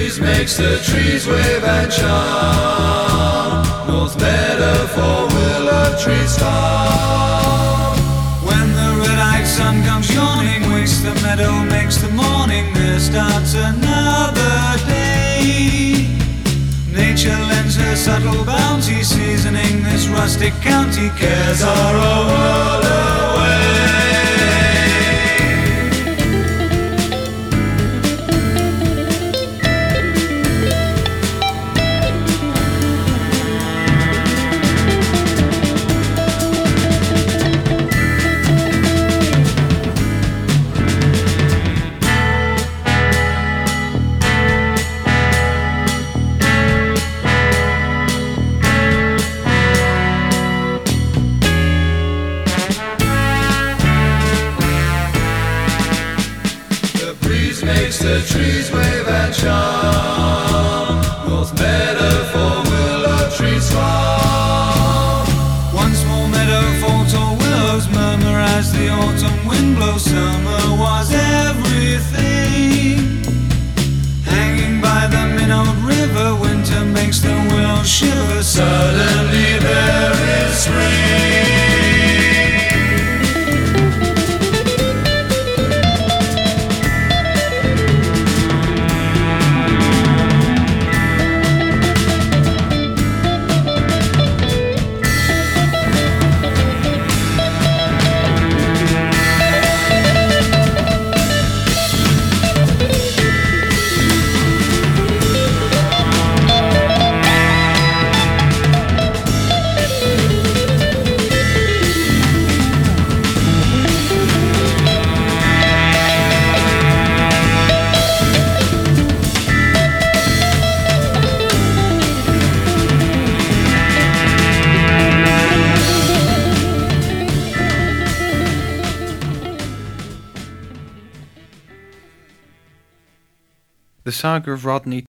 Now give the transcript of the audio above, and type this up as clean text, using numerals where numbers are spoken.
breeze makes the trees wave and charm. North Meadow for willow trees farm. When the red-eyed sun comes yawning, wakes the meadow, makes the morning, there starts another day. Nature lends her subtle bounty, seasoning this rustic county. Cares are a world away. Makes the trees wave and charm. North Meadow for willow trees farm. One small meadow for tall willows murmur as the autumn wind blows. Summer was everything. Hanging by the minnowed river, winter makes the willows shiver. Suddenly there is spring. The Saga of Rodney